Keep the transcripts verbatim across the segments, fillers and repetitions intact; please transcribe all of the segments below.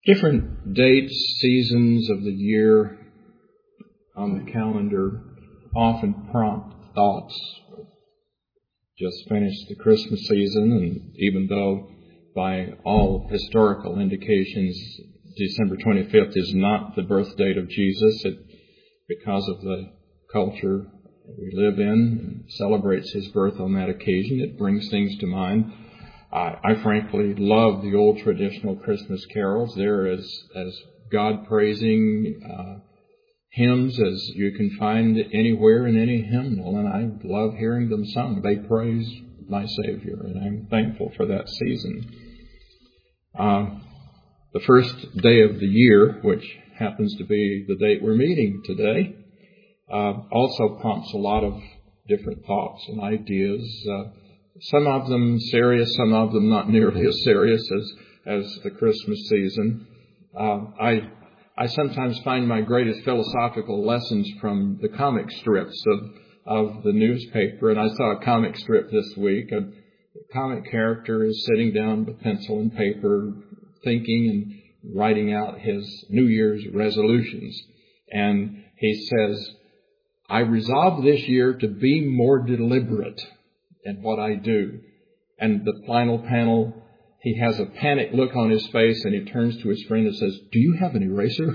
Different dates, seasons of the year on the calendar often prompt thoughts. Just finished the Christmas season, and even though by all historical indications December twenty-fifth is not the birth date of Jesus, it, because of the culture we live in, and celebrates his birth on that occasion, it brings things to mind. I, I frankly love the old traditional Christmas carols. They're as, as God-praising uh, hymns as you can find anywhere in any hymnal, and I love hearing them sung. They praise my Savior, and I'm thankful for that season. Uh, the first day of the year, which happens to be the date we're meeting today, uh, also prompts a lot of different thoughts and ideas. Uh, some of them serious, some of them not nearly as serious as, as the Christmas season. Uh, I I sometimes find my greatest philosophical lessons from the comic strips of, of the newspaper. And I saw a comic strip this week. A comic character is sitting down with pencil and paper, thinking and writing out his New Year's resolutions. And he says, I resolved this year to be more deliberate in what I do. And the final panel, he has a panicked look on his face, and he turns to his friend and says, do you have an eraser?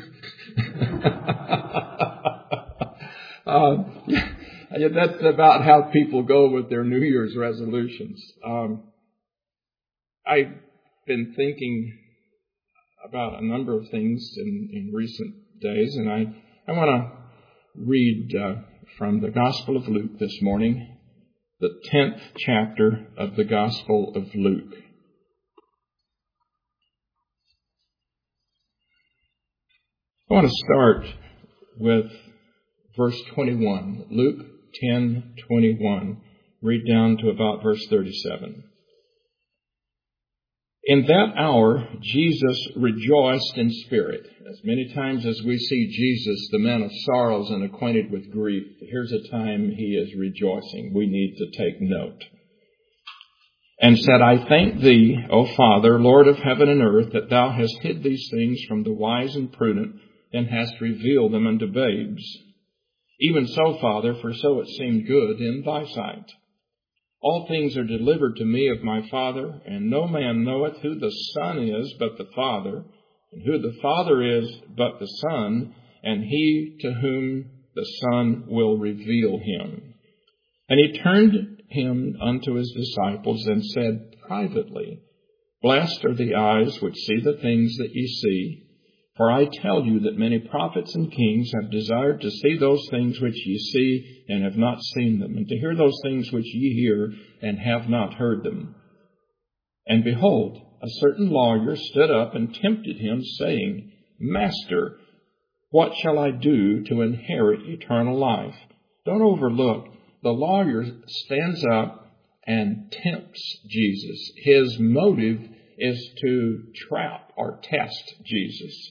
uh, yeah, that's about how people go with their New Year's resolutions. Um, I've been thinking about a number of things in, in recent days, and I, I want to read uh, from the Gospel of Luke this morning, the tenth chapter of the Gospel of Luke. I want to start with verse twenty-one, Luke ten twenty-one. Read down to about verse thirty-seven. In that hour, Jesus rejoiced in spirit. As many times as we see Jesus, the man of sorrows and acquainted with grief, here's a time he is rejoicing. We need to take note. And said, I thank thee, O Father, Lord of heaven and earth, that thou hast hid these things from the wise and prudent, and hast revealed them unto babes. Even so, Father, for so it seemed good in thy sight. All things are delivered to me of my Father, and no man knoweth who the Son is but the Father, and who the Father is but the Son, and he to whom the Son will reveal him. And he turned him unto his disciples, and said privately, Blessed are the eyes which see the things that ye see. For I tell you that many prophets and kings have desired to see those things which ye see, and have not seen them, and to hear those things which ye hear, and have not heard them. And behold, a certain lawyer stood up and tempted him, saying, Master, what shall I do to inherit eternal life? Don't overlook, the lawyer stands up and tempts Jesus. His motive is to trap or test Jesus.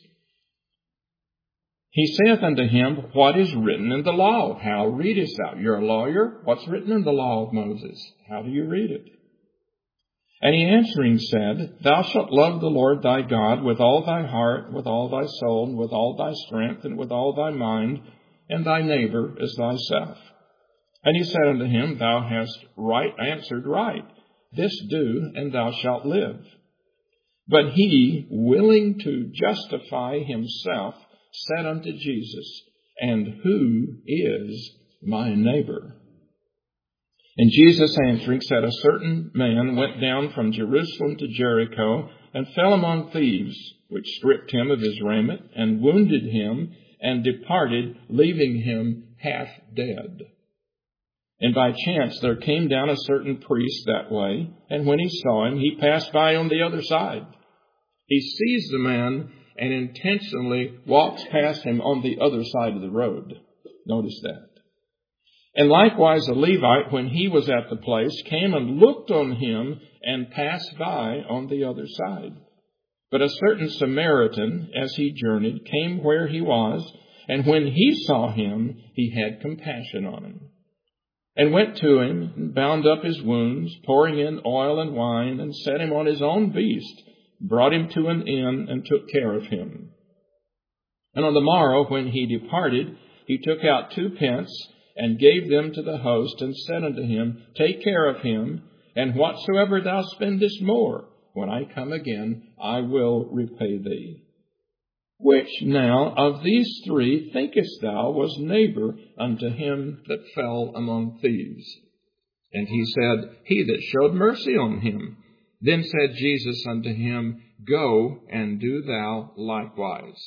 He saith unto him, What is written in the law? How readest thou? You're a lawyer. What's written in the law of Moses? How do you read it? And he answering said, Thou shalt love the Lord thy God with all thy heart, with all thy soul, and with all thy strength, and with all thy mind, and thy neighbor as thyself. And he said unto him, Thou hast right answered right. This do, and thou shalt live. But he, willing to justify himself, said unto Jesus, And who is my neighbor? And Jesus answering said, A certain man went down from Jerusalem to Jericho, and fell among thieves, which stripped him of his raiment, and wounded him, and departed, leaving him half dead. And by chance there came down a certain priest that way, and when he saw him, he passed by on the other side. He sees the man and intentionally walks past him on the other side of the road. Notice that. And likewise a Levite, when he was at the place, came and looked on him and passed by on the other side. But a certain Samaritan, as he journeyed, came where he was, and when he saw him, he had compassion on him, and went to him and bound up his wounds, pouring in oil and wine, and set him on his own beast, brought him to an inn, and took care of him. And on the morrow, when he departed, he took out two pence, and gave them to the host, and said unto him, Take care of him, and whatsoever thou spendest more, when I come again, I will repay thee. Which now of these three thinkest thou was neighbor unto him that fell among thieves? And he said, He that showed mercy on him. Then said Jesus unto him, Go and do thou likewise.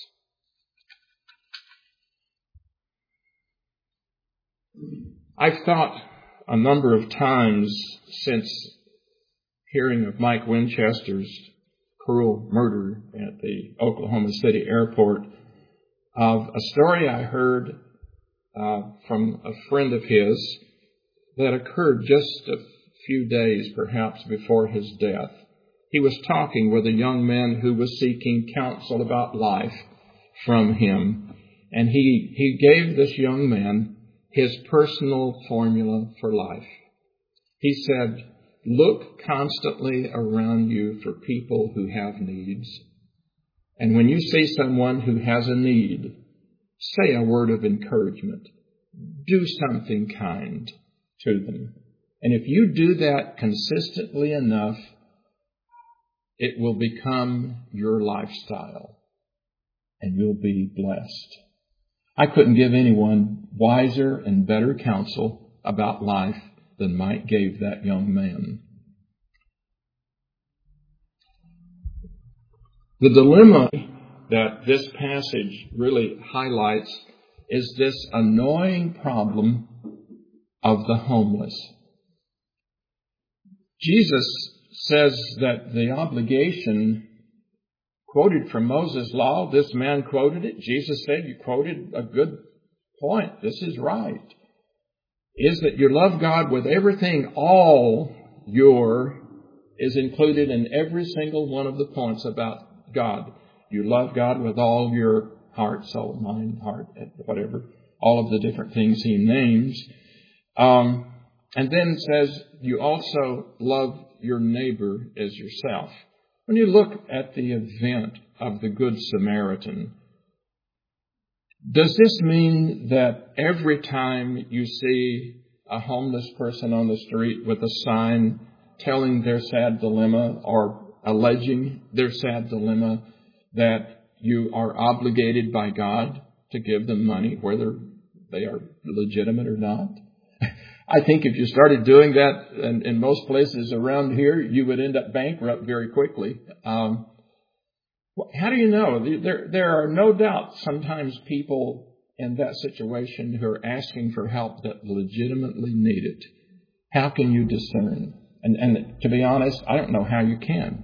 I've thought a number of times since hearing of Mike Winchester's cruel murder at the Oklahoma City airport of a story I heard uh, from a friend of his that occurred just a few days perhaps before his death. He was talking with a young man who was seeking counsel about life from him, and he, he gave this young man his personal formula for life. He said, Look constantly around you for people who have needs. And when you see someone who has a need, say a word of encouragement. Do something kind to them. And if you do that consistently enough, it will become your lifestyle, and you'll be blessed. I couldn't give anyone wiser and better counsel about life than Mike gave that young man. The dilemma that this passage really highlights is this annoying problem of the homeless. Jesus says that the obligation quoted from Moses' law, this man quoted it. Jesus said, you quoted a good point. This is right. Is that you love God with everything. All your is included in every single one of the points about God. You love God with all your heart, soul, mind, heart, whatever. All of the different things he names. Um, and then says you also love your neighbor as yourself. When you look at the event of the Good Samaritan, does this mean that every time you see a homeless person on the street with a sign telling their sad dilemma or alleging their sad dilemma, that you are obligated by God to give them money, whether they are legitimate or not? I think if you started doing that in, in most places around here, you would end up bankrupt very quickly. Um, how do you know? There, there are no doubt sometimes people in that situation who are asking for help that legitimately need it. How can you discern? And, and to be honest, I don't know how you can.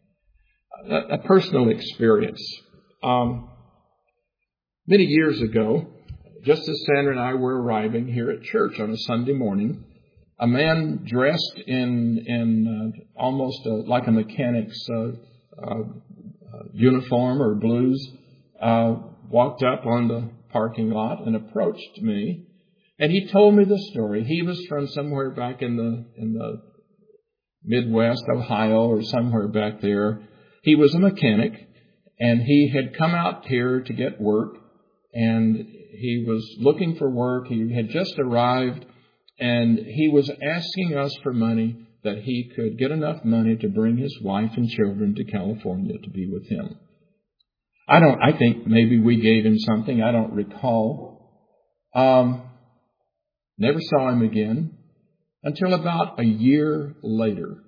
A, a personal experience. Um, many years ago, just as Sandra and I were arriving here at church on a Sunday morning, a man dressed in in uh, almost a, like a mechanic's uh, uh, uniform or blues uh, walked up on the parking lot and approached me, and he told me the story. He was from somewhere back in the in the Midwest, Ohio, or somewhere back there. He was a mechanic, and he had come out here to get work, and he was looking for work. He had just arrived, and he was asking us for money that he could get enough money to bring his wife and children to California to be with him. I don't, I think maybe we gave him something. I don't recall. Um, never saw him again until about a year later.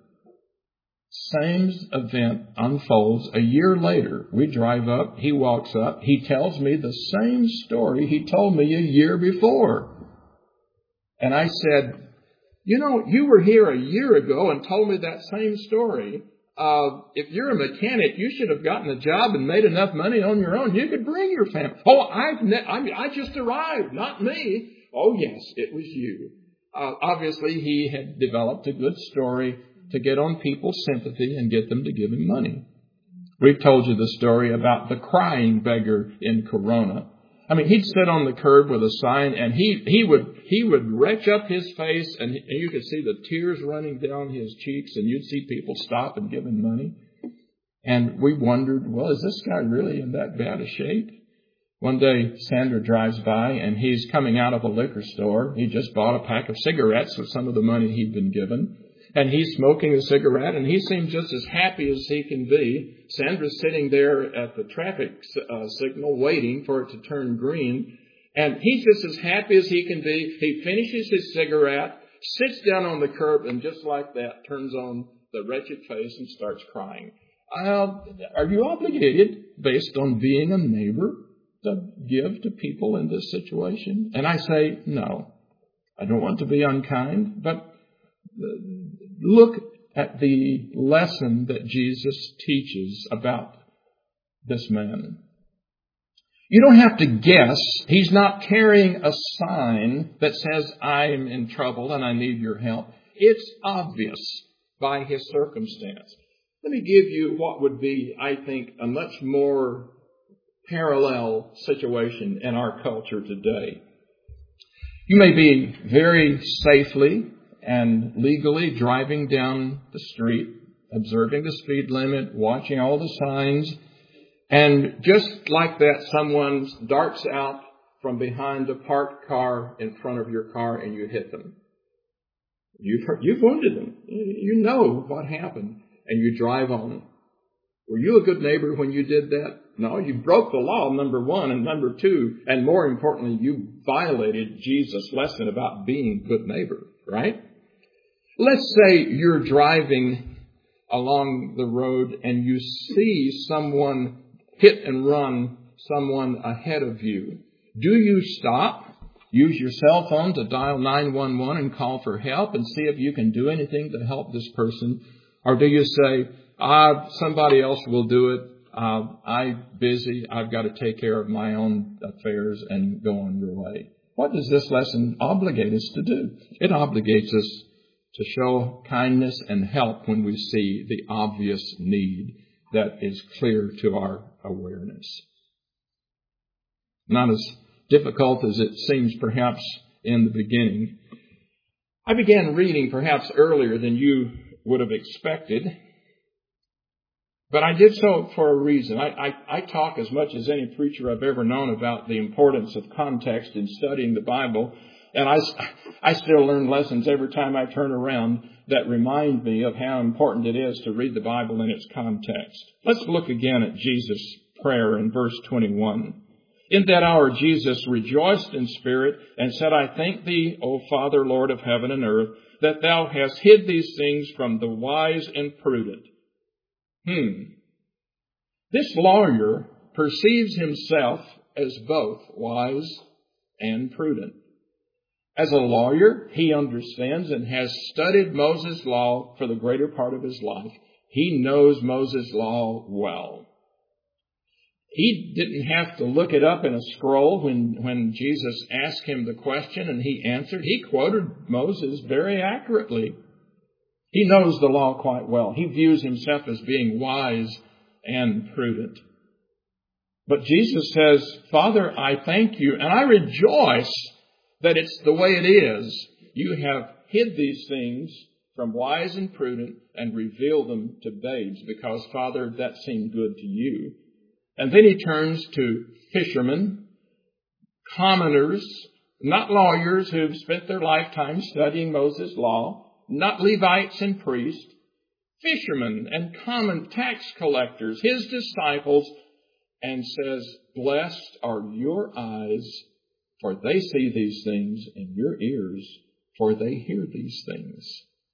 Same event unfolds. A year later, we drive up. He walks up. He tells me the same story he told me a year before. And I said, you know, you were here a year ago and told me that same story. Uh, if you're a mechanic, you should have gotten a job and made enough money on your own. You could bring your family. Oh, I've ne- I mean, I just arrived, not me. Oh, yes, it was you. Uh, obviously, he had developed a good story to get on people's sympathy and get them to give him money. We've told you the story about the crying beggar in Corona. I mean, he'd sit on the curb with a sign, and he, he would he would retch up his face, and, he, and you could see the tears running down his cheeks, and you'd see people stop and give him money. And we wondered, well, is this guy really in that bad a shape? One day, Sandra drives by, and he's coming out of a liquor store. He just bought a pack of cigarettes with some of the money he'd been given. And he's smoking a cigarette, and he seems just as happy as he can be. Sandra's sitting there at the traffic uh, signal waiting for it to turn green. And he's just as happy as he can be. He finishes his cigarette, sits down on the curb, and just like that, turns on the wretched face and starts crying. Uh, are you obligated, based on being a neighbor, to give to people in this situation? And I say, no. I don't want to be unkind, but look at the lesson that Jesus teaches about this man. You don't have to guess. He's not carrying a sign that says, I'm in trouble and I need your help. It's obvious by his circumstance. Let me give you what would be, I think, a much more parallel situation in our culture today. You may be very safely and legally driving down the street, observing the speed limit, watching all the signs, and just like that, someone darts out from behind a parked car in front of your car and you hit them. You've, you've wounded them. You know what happened, and you drive on. Were you a good neighbor when you did that? No, you broke the law, number one, and number two, and more importantly, you violated Jesus' lesson about being a good neighbor, right? Let's say you're driving along the road and you see someone hit and run someone ahead of you. Do you stop, use your cell phone to dial nine one one and call for help and see if you can do anything to help this person? Or do you say, ah, somebody else will do it. Uh, I'm busy. I've got to take care of my own affairs and go on your way. What does this lesson obligate us to do? It obligates us to show kindness and help when we see the obvious need that is clear to our awareness. Not as difficult as it seems perhaps in the beginning. I began reading perhaps earlier than you would have expected, but I did so for a reason. I, I, I talk as much as any preacher I've ever known about the importance of context in studying the Bible, and I, I still learn lessons every time I turn around that remind me of how important it is to read the Bible in its context. Let's look again at Jesus' prayer in verse twenty-one. In that hour Jesus rejoiced in spirit and said, I thank thee, O Father, Lord of heaven and earth, that thou hast hid these things from the wise and prudent. Hmm. This lawyer perceives himself as both wise and prudent. As a lawyer, he understands and has studied Moses' law for the greater part of his life. He knows Moses' law well. He didn't have to look it up in a scroll when, when Jesus asked him the question and he answered. He quoted Moses very accurately. He knows the law quite well. He views himself as being wise and prudent. But Jesus says, Father, I thank you and I rejoice that it's the way it is. You have hid these things from wise and prudent and revealed them to babes because, Father, that seemed good to you. And then he turns to fishermen, commoners, not lawyers who've spent their lifetime studying Moses' law, not Levites and priests, fishermen and common tax collectors, his disciples, and says, blessed are your eyes, for they see these things, and your ears, for they hear these things.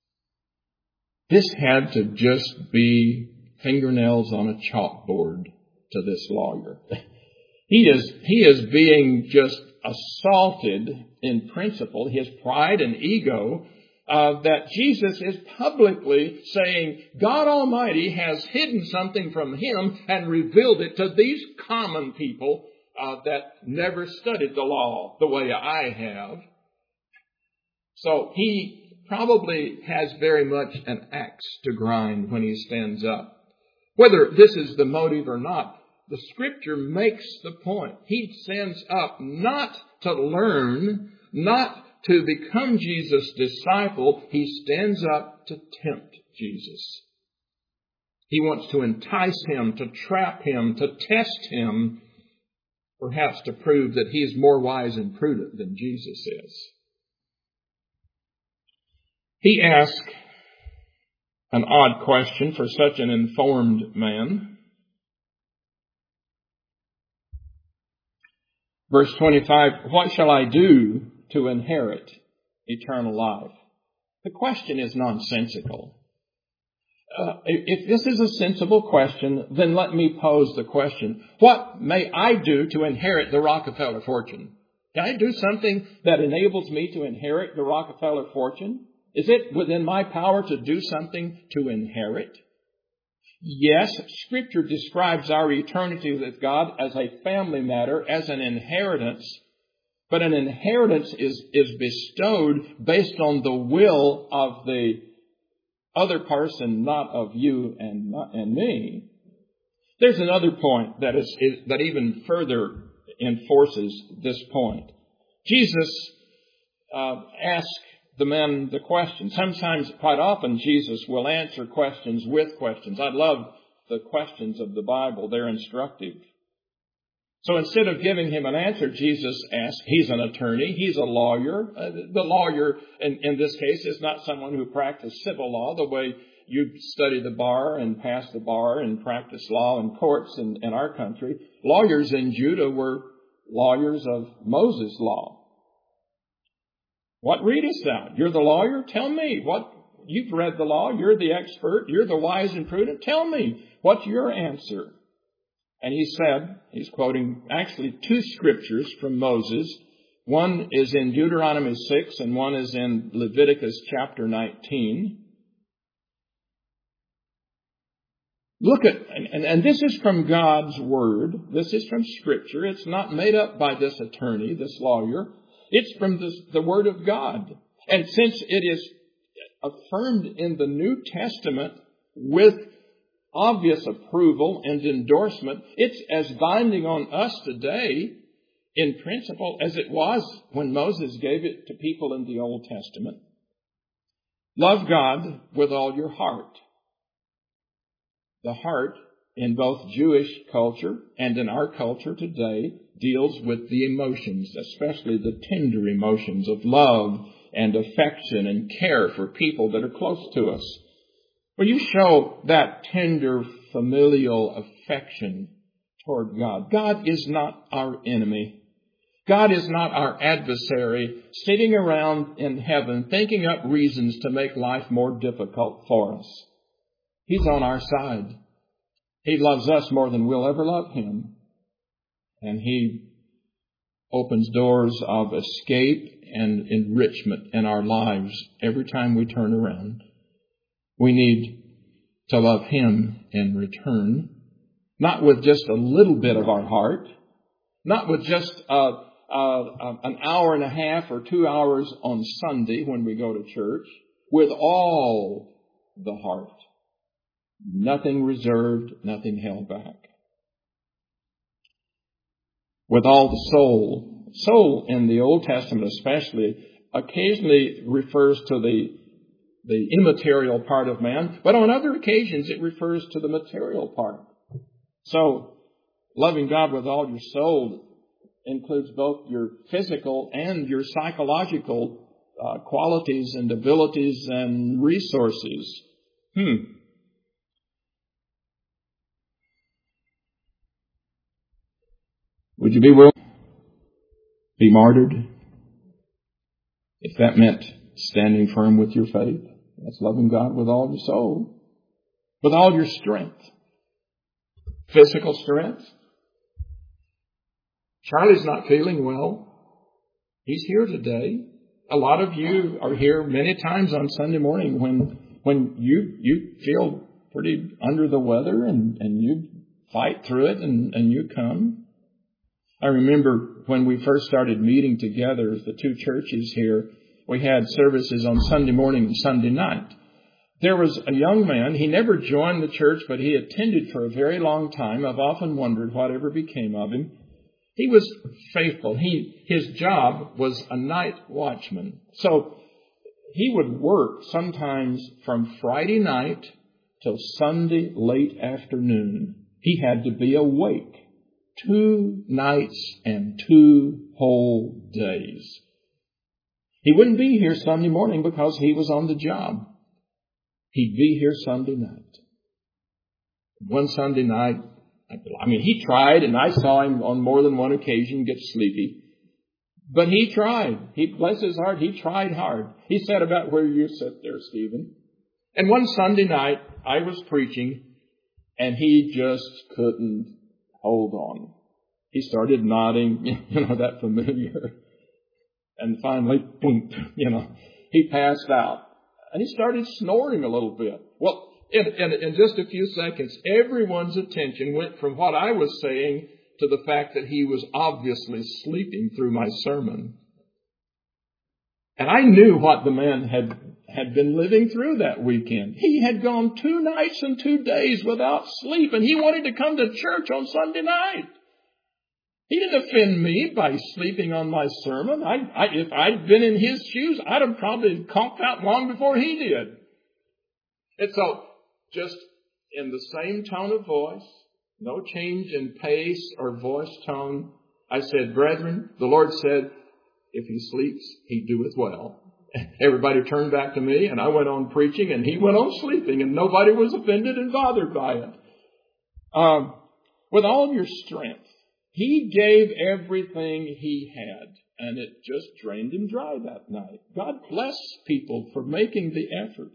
This had to just be fingernails on a chalkboard to this lawyer. He is, he is being just assaulted in principle, his pride and ego, uh, that Jesus is publicly saying God Almighty has hidden something from him and revealed it to these common people uh, that never studied the law the way I have. So he probably has very much an axe to grind when he stands up. Whether this is the motive or not, the Scripture makes the point. He stands up not to learn, not to become Jesus' disciple. He stands up to tempt Jesus. He wants to entice him, to trap him, to test him, perhaps to prove that he is more wise and prudent than Jesus is. He asked an odd question for such an informed man. Verse twenty-five, what shall I do to inherit eternal life? The question is nonsensical. Uh, if this is a sensible question, then let me pose the question. What may I do to inherit the Rockefeller fortune? Can I do something that enables me to inherit the Rockefeller fortune? Is it within my power to do something to inherit? Yes, Scripture describes our eternity with God as a family matter, as an inheritance. But an inheritance is, is bestowed based on the will of the other person, not of you and not, and me. There's another point that is, is that even further enforces this point. Jesus uh, asked the men the question. Sometimes, quite often, Jesus will answer questions with questions. I love the questions of the Bible. They're instructive. So instead of giving him an answer, Jesus asked, he's an attorney, he's a lawyer. Uh, the lawyer, in, in this case, is not someone who practiced civil law the way you study the bar and pass the bar and practice law in courts in, in our country. Lawyers in Judah were lawyers of Moses' law. What readest thou? You're the lawyer? Tell me. What? You've read the law. You're the expert. You're the wise and prudent. Tell me. What's your answer? And he said, he's quoting actually two scriptures from Moses. One is in Deuteronomy six and one is in Leviticus chapter nineteen. Look at, and, and this is from God's Word. This is from Scripture. It's not made up by this attorney, this lawyer. It's from this, the Word of God. And since it is affirmed in the New Testament with obvious approval and endorsement, it's as binding on us today in principle as it was when Moses gave it to people in the Old Testament. Love God with all your heart. The heart, in both Jewish culture and in our culture today, deals with the emotions, especially the tender emotions of love and affection and care for people that are close to us. Well, you show that tender familial affection toward God. God is not our enemy. God is not our adversary sitting around in heaven thinking up reasons to make life more difficult for us. He's on our side. He loves us more than we'll ever love Him. And He opens doors of escape and enrichment in our lives every time we turn around. We need to love Him in return, not with just a little bit of our heart, not with just uh, uh, an hour and a half or two hours on Sunday when we go to church, with all the heart. Nothing reserved, nothing held back. With all the soul. Soul in the Old Testament especially occasionally refers to the the immaterial part of man, but on other occasions it refers to the material part. So, loving God with all your soul includes both your physical and your psychological uh, qualities and abilities and resources. Hmm. Would you be willing to be martyred if that meant standing firm with your faith? That's loving God with all your soul, with all your strength, physical strength. Charlie's not feeling well. He's here today. A lot of you are here many times on Sunday morning when when you you feel pretty under the weather and, and you fight through it and, and you come. I remember when we first started meeting together, the two churches here, we had services on Sunday morning and Sunday night. There was a young man. He never joined the church, but he attended for a very long time. I've often wondered whatever became of him. He was faithful. He, his job was a night watchman. So he would work sometimes from Friday night till Sunday late afternoon. He had to be awake two nights and two whole days. He wouldn't be here Sunday morning because he was on the job. He'd be here Sunday night. One Sunday night, I mean, he tried, and I saw him on more than one occasion get sleepy. But he tried. He, bless his heart, he tried hard. He sat about where you sit there, Stephen. And one Sunday night, I was preaching, and he just couldn't hold on. He started nodding, you know, that familiar. And finally, boom, you know, he passed out. And he started snoring a little bit. Well, in, in, in just a few seconds, everyone's attention went from what I was saying to the fact that he was obviously sleeping through my sermon. And I knew what the man had, had been living through that weekend. He had gone two nights and two days without sleep, and he wanted to come to church on Sunday night. He didn't offend me by sleeping on my sermon. I, I, if I'd been in his shoes, I'd have probably conked out long before he did. And so, just in the same tone of voice, no change in pace or voice tone, I said, "Brethren, the Lord said, if he sleeps, he doeth well." Everybody turned back to me, and I went on preaching, and he went on sleeping, and nobody was offended and bothered by it. Um, with all of your strength, he gave everything he had, and it just drained him dry that night. God bless people for making the effort.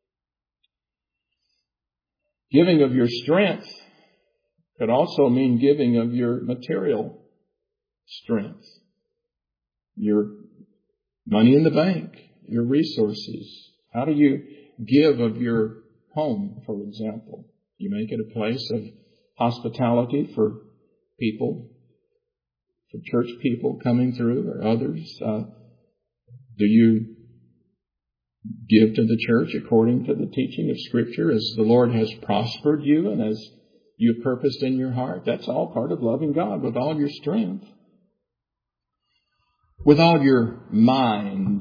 Giving of your strength could also mean giving of your material strength, your money in the bank, your resources. How do you give of your home, for example? You make it a place of hospitality for people, for church people coming through or others. Uh, do you give to the church according to the teaching of Scripture as the Lord has prospered you and as you purposed in your heart? That's all part of loving God with all your strength. With all your mind.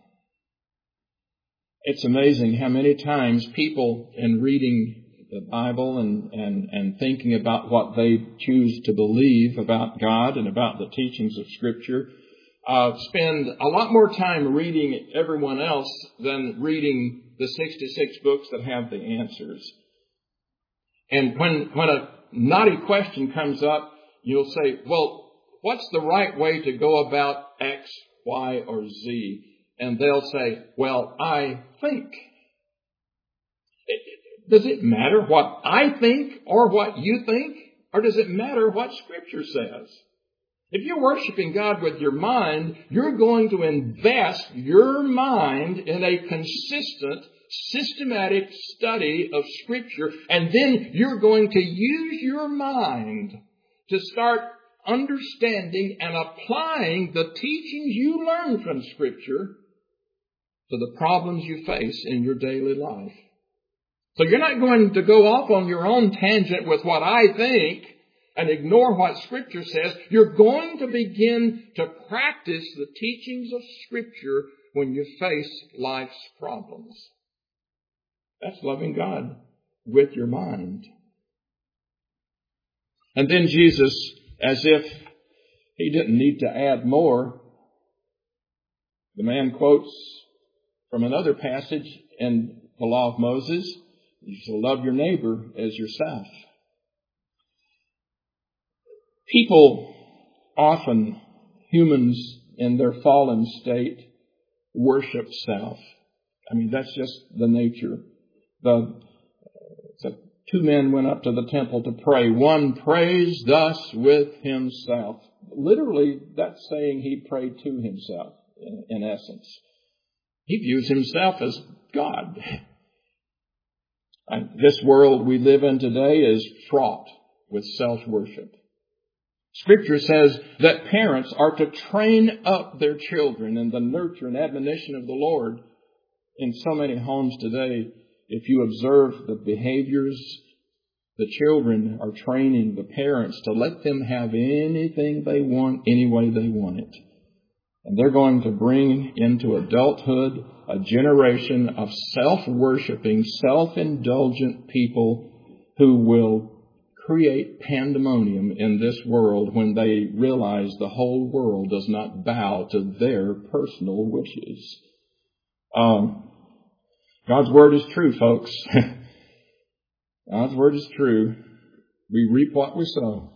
It's amazing how many times people, in reading the Bible and, and, and thinking about what they choose to believe about God and about the teachings of Scripture, uh, spend a lot more time reading everyone else than reading the sixty-six books that have the answers. And when, when a knotty question comes up, you'll say, well, what's the right way to go about X, Y, or Z? And they'll say, well, I think. Does it matter what I think or what you think? Or does it matter what Scripture says? If you're worshiping God with your mind, you're going to invest your mind in a consistent, systematic study of Scripture, and then you're going to use your mind to start understanding and applying the teachings you learn from Scripture to the problems you face in your daily life. So you're not going to go off on your own tangent with what I think and ignore what Scripture says. You're going to begin to practice the teachings of Scripture when you face life's problems. That's loving God with your mind. And then Jesus, as if he didn't need to add more, the man quotes from another passage in the law of Moses, you shall love your neighbor as yourself. People often, humans in their fallen state, worship self. I mean, that's just the nature. The, the two men went up to the temple to pray. One prays thus with himself. Literally, that's saying he prayed to himself, in, in essence. He views himself as God. And this world we live in today is fraught with self-worship. Scripture says that parents are to train up their children in the nurture and admonition of the Lord. In so many homes today, if you observe the behaviors, the children are training the parents to let them have anything they want, any way they want it. And they're going to bring into adulthood a generation of self-worshiping, self-indulgent people who will create pandemonium in this world when they realize the whole world does not bow to their personal wishes. Um, God's Word is true, folks. God's Word is true. We reap what we sow.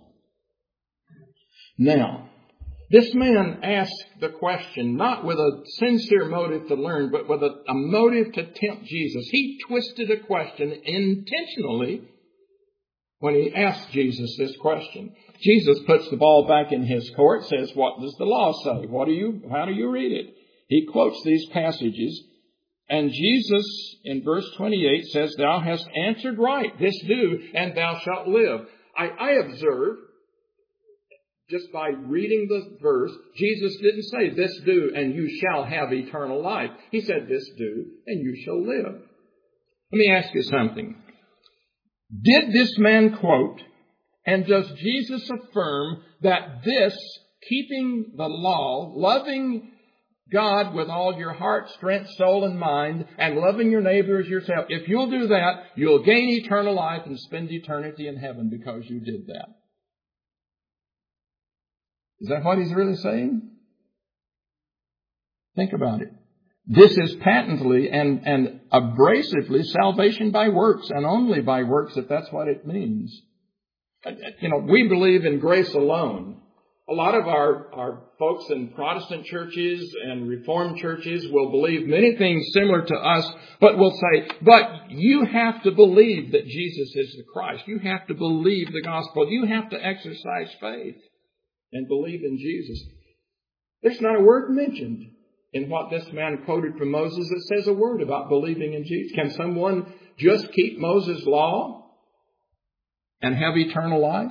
Now, this man asked the question not with a sincere motive to learn, but with a, a motive to tempt Jesus. He twisted a question intentionally when he asked Jesus this question. Jesus puts the ball back in his court, says, what does the law say? What do you, how do you read it? He quotes these passages, and Jesus in verse twenty-eight says, thou hast answered right, this do, and thou shalt live. I, I observe, just by reading the verse, Jesus didn't say, this do, and you shall have eternal life. He said, this do, and you shall live. Let me ask you something. Did this man quote, and does Jesus affirm that this, keeping the law, loving God with all your heart, strength, soul, and mind, and loving your neighbor as yourself, if you'll do that, you'll gain eternal life and spend eternity in heaven because you did that? Is that what he's really saying? Think about it. This is patently and, and abrasively salvation by works, and only by works if that's what it means. You know, we believe in grace alone. A lot of our, our folks in Protestant churches and Reformed churches will believe many things similar to us, but will say, but you have to believe that Jesus is the Christ. You have to believe the gospel. You have to exercise faith and believe in Jesus. There's not a word mentioned in what this man quoted from Moses that says a word about believing in Jesus. Can someone just keep Moses' law and have eternal life?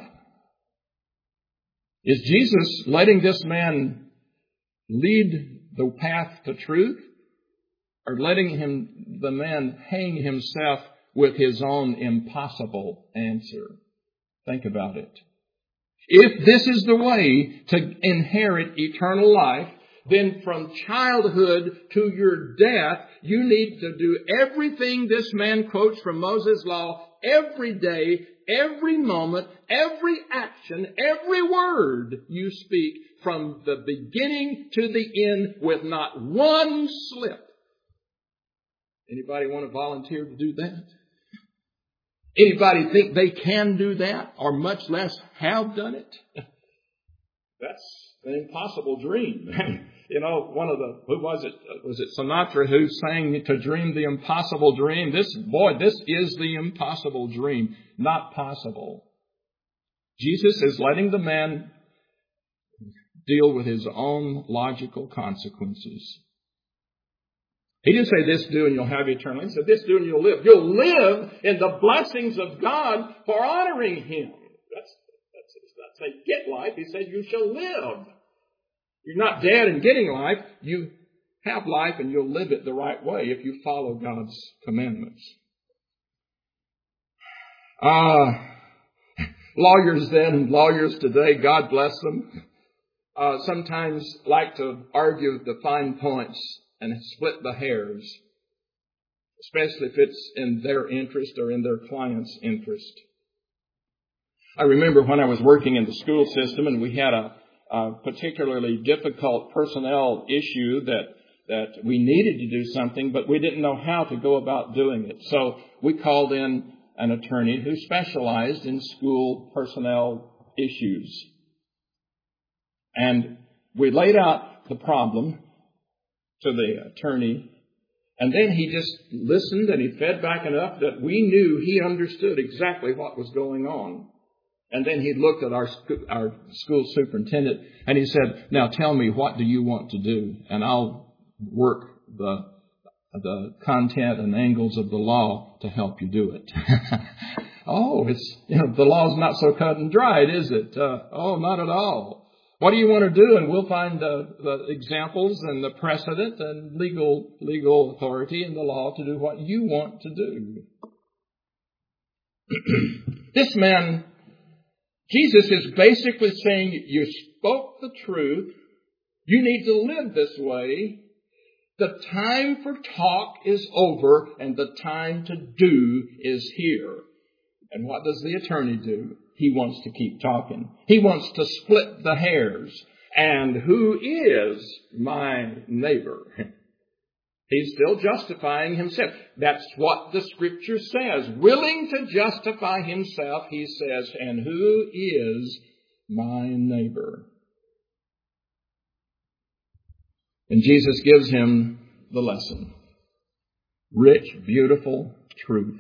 Is Jesus letting this man lead the path to truth, or letting him, the man hang himself with his own impossible answer? Think about it. If this is the way to inherit eternal life, then from childhood to your death, you need to do everything this man quotes from Moses' law every day, every moment, every action, every word you speak from the beginning to the end with not one slip. Anybody want to volunteer to do that? Anybody think they can do that, or much less have done it? That's an impossible dream. You know, one of the, who was it? Was it Sinatra who sang to dream the impossible dream? This, boy, this is the impossible dream. Not possible. Jesus is letting the man deal with his own logical consequences. He didn't say this do and you'll have eternal life. He said this do and you'll live. You'll live in the blessings of God for honoring Him. That's, that's, that's say get life. He said you shall live. You're not dead and getting life. You have life and you'll live it the right way if you follow God's commandments. Uh, lawyers then and lawyers today, God bless them, uh, sometimes like to argue the fine points and split the hairs, especially if it's in their interest or in their client's interest. I remember when I was working in the school system and we had a, a particularly difficult personnel issue that, that we needed to do something, but we didn't know how to go about doing it. So we called in an attorney who specialized in school personnel issues. And we laid out the problem to the attorney, and then he just listened and he fed back enough that we knew he understood exactly what was going on. And then he looked at our our school superintendent and he said, now tell me, what do you want to do? And I'll work the the content and angles of the law to help you do it. Oh, it's, you know, the law's not so cut and dried, is it? Uh, oh, not at all. What do you want to do? And we'll find the, the examples and the precedent and legal legal authority in the law to do what you want to do. This man, Jesus is basically saying, you spoke the truth, You need to live this way. The time for talk is over and the time to do is here. And what does the attorney do? He wants to keep talking. He wants to split the hairs. And who is my neighbor? He's still justifying himself. That's what the Scripture says. Willing to justify himself, he says, and who is my neighbor? And Jesus gives him the lesson. Rich, beautiful truth.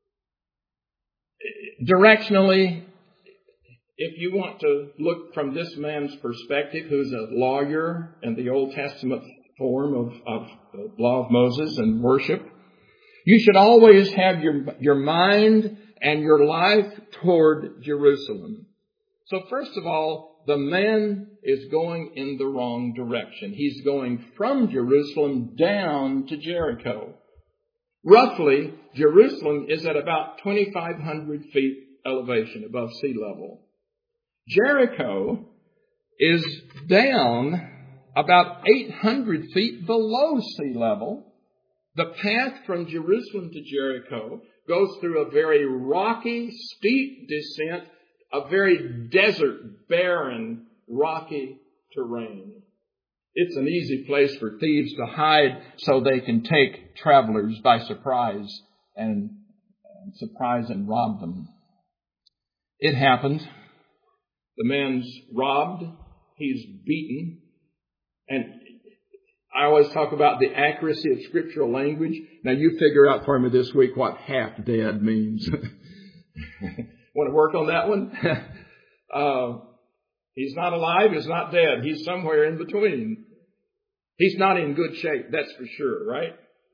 Directionally, if you want to look from this man's perspective, who's a lawyer in the Old Testament form of, of the law of Moses and worship, you should always have your, your mind and your life toward Jerusalem. So first of all, the man is going in the wrong direction. He's going from Jerusalem down to Jericho. Roughly, Jerusalem is at about twenty-five hundred feet elevation above sea level. Jericho is down about eight hundred feet below sea level. The path from Jerusalem to Jericho goes through a very rocky, steep descent, a very desert, barren, rocky terrain. It's an easy place for thieves to hide so they can take travelers by surprise and, and surprise and rob them. It happened. The man's robbed. He's beaten. And I always talk about the accuracy of scriptural language. Now you figure out for me this week what half dead means. Want to work on that one? uh, he's not alive. He's not dead. He's somewhere in between. He's not in good shape. That's for sure, right?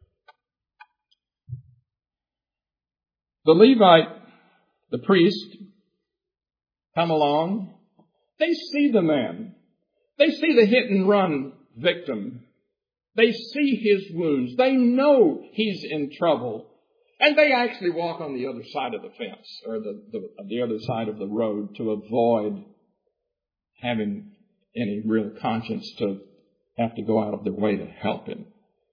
The Levite, the priest, come along. They see the man. They see the hit and run victim. They see his wounds. They know he's in trouble. And they actually walk on the other side of the fence or the, the, the other side of the road to avoid having any real conscience to have to go out of their way to help him.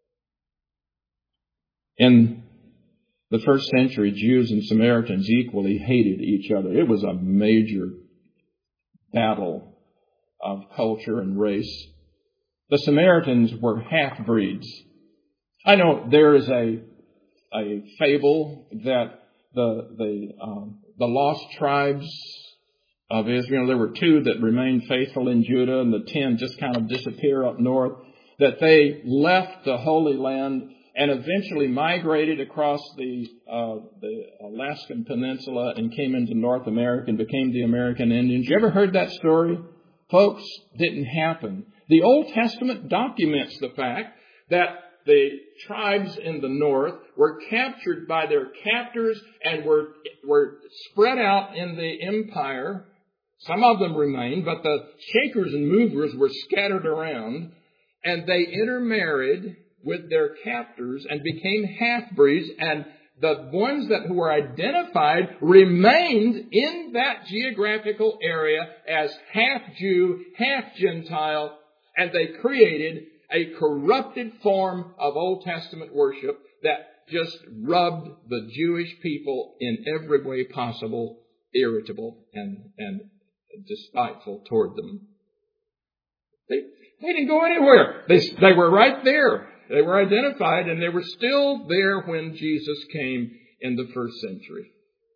In the first century, Jews and Samaritans equally hated each other. It was a major battle of culture and race. The Samaritans were half-breeds. I know there is a a fable that the the um, the lost tribes of Israel, there were two that remained faithful in Judah, and the ten just kind of disappear up north, that they left the Holy Land and eventually migrated across the uh, the Alaskan Peninsula and came into North America and became the American Indians. You ever heard that story? Folks, didn't happen. The Old Testament documents the fact that the tribes in the north were captured by their captors and were were spread out in the empire. Some of them remained, but the shakers and movers were scattered around, and they intermarried with their captors and became half-breeds, and the ones that were identified remained in that geographical area as half-Jew, half-Gentile, and they created a corrupted form of Old Testament worship that just rubbed the Jewish people in every way possible irritable and, and despiteful toward them. They, they didn't go anywhere. They, they were right there. They were identified, and they were still there when Jesus came in the first century.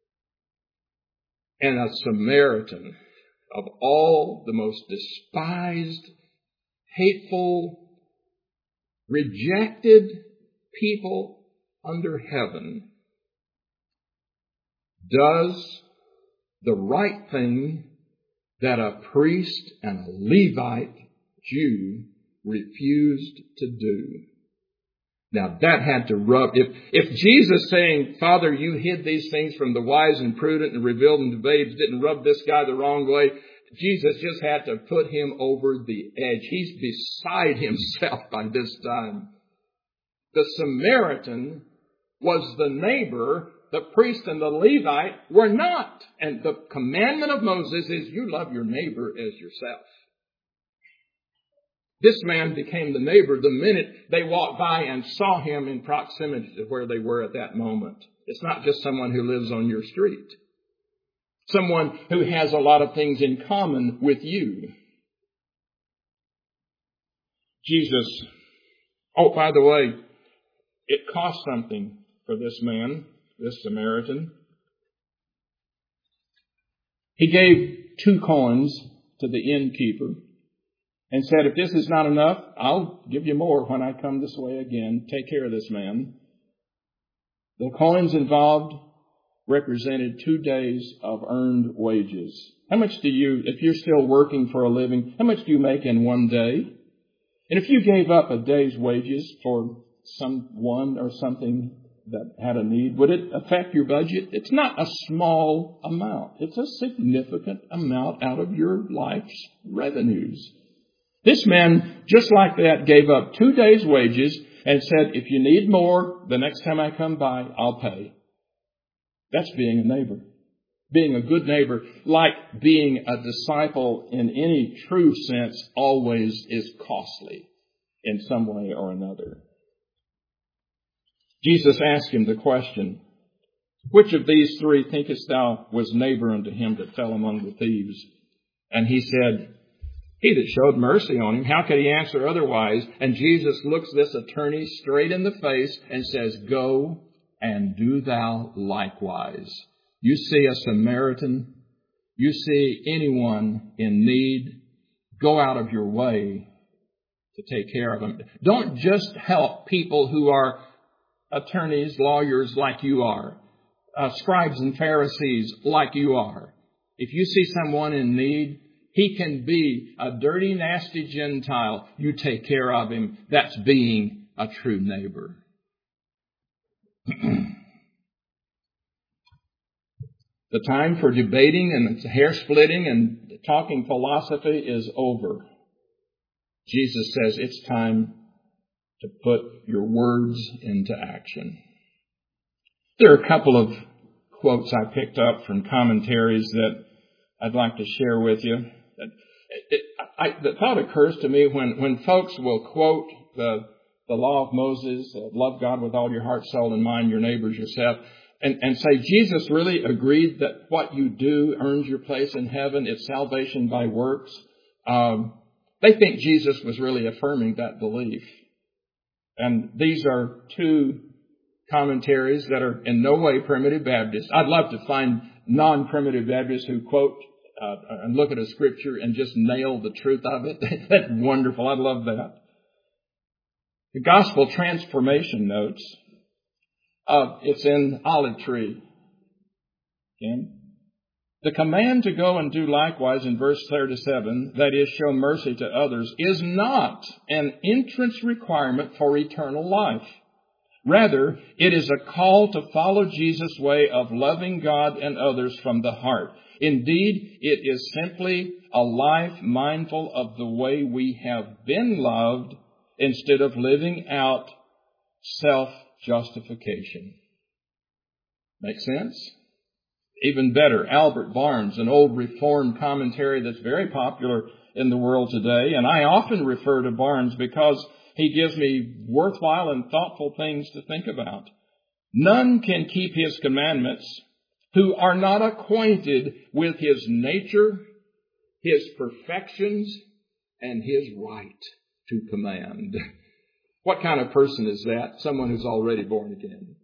And a Samaritan, of all the most despised, hateful, rejected people under heaven, does the right thing that a priest and a Levite Jew refused to do. Now that had to rub, if, if Jesus saying, Father, you hid these things from the wise and prudent and revealed them to babes, didn't rub this guy the wrong way, Jesus just had to put him over the edge. He's beside himself by this time. The Samaritan was the neighbor. The priest and the Levite were not. And the commandment of Moses is you love your neighbor as yourself. This man became the neighbor the minute they walked by and saw him in proximity to where they were at that moment. It's not just someone who lives on your street. Someone who has a lot of things in common with you. Jesus, oh, by the way, it cost something for this man, this Samaritan. He gave two coins to the innkeeper and said, if this is not enough, I'll give you more when I come this way again. Take care of this man. The coins involved represented two days of earned wages. How much do you, if you're still working for a living, how much do you make in one day? And if you gave up a day's wages for someone or something that had a need, would it affect your budget? It's not a small amount. It's a significant amount out of your life's revenues. This man, just like that, gave up two days' wages and said, if you need more, the next time I come by, I'll pay. That's being a neighbor. Being a good neighbor, like being a disciple in any true sense, always is costly in some way or another. Jesus asked him the question, which of these three thinkest thou was neighbor unto him that fell among the thieves? And he said, he that showed mercy on him. How could he answer otherwise? And Jesus looks this attorney straight in the face and says, go and do thou likewise. You see a Samaritan, you see anyone in need, go out of your way to take care of them. Don't just help people who are attorneys, lawyers like you are, uh, scribes and Pharisees like you are. If you see someone in need, he can be a dirty, nasty Gentile. You take care of him. That's being a true neighbor. The time for debating and hair splitting and talking philosophy is over. Jesus says it's time to put your words into action. There are a couple of quotes I picked up from commentaries that I'd like to share with you. It, it, I, the thought occurs to me when, when folks will quote the, the law of Moses, uh, love God with all your heart, soul, and mind, your neighbors, yourself, and, and say Jesus really agreed that what you do earns your place in heaven. It's salvation by works. Um, they think Jesus was really affirming that belief. And these are two commentaries that are in no way primitive Baptist. I'd love to find non-primitive Baptists who quote uh, and look at a scripture and just nail the truth of it. That's wonderful. I'd love that. The Gospel Transformation Notes. Uh, it's in Olive Tree. Again. The command to go and do likewise in verse thirty-seven, that is, show mercy to others, is not an entrance requirement for eternal life. Rather, it is a call to follow Jesus' way of loving God and others from the heart. Indeed, it is simply a life mindful of the way we have been loved instead of living out self-justification. Make sense? Even better, Albert Barnes, an old Reformed commentary that's very popular in the world today. And I often refer to Barnes because he gives me worthwhile and thoughtful things to think about. None can keep his commandments who are not acquainted with his nature, his perfections, and his right to command. What kind of person is that? Someone who's already born again.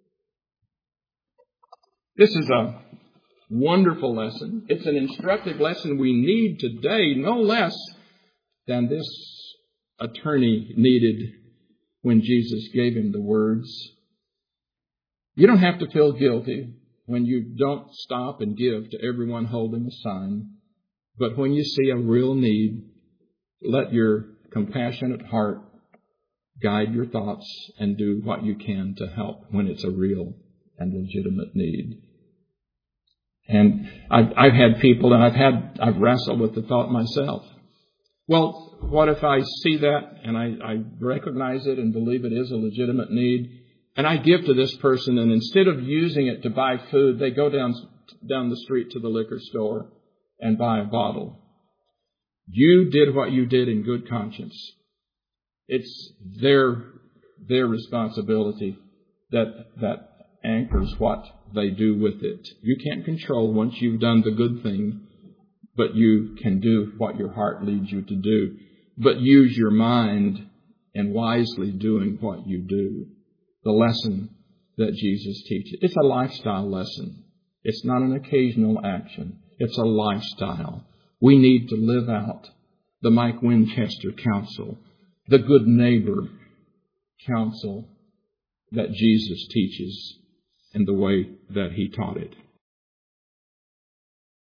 This is a wonderful lesson. It's an instructive lesson we need today, no less than this attorney needed when Jesus gave him the words. You don't have to feel guilty when you don't stop and give to everyone holding a sign. But when you see a real need, let your compassionate heart guide your thoughts and do what you can to help when it's a real and legitimate need. And I've, I've had people, and I've had, I've wrestled with the thought myself. Well, what if I see that and I, I recognize it and believe it is a legitimate need, and I give to this person, and instead of using it to buy food, they go down down the street to the liquor store and buy a bottle. You did what you did in good conscience. It's their their responsibility that that anchors what they do with it. You can't control once you've done the good thing, but you can do what your heart leads you to do. But use your mind in wisely doing what you do. The lesson that Jesus teaches. It's a lifestyle lesson. It's not an occasional action. It's a lifestyle. We need to live out the Mike Winchester counsel, the good neighbor counsel that Jesus teaches in the way that he taught it.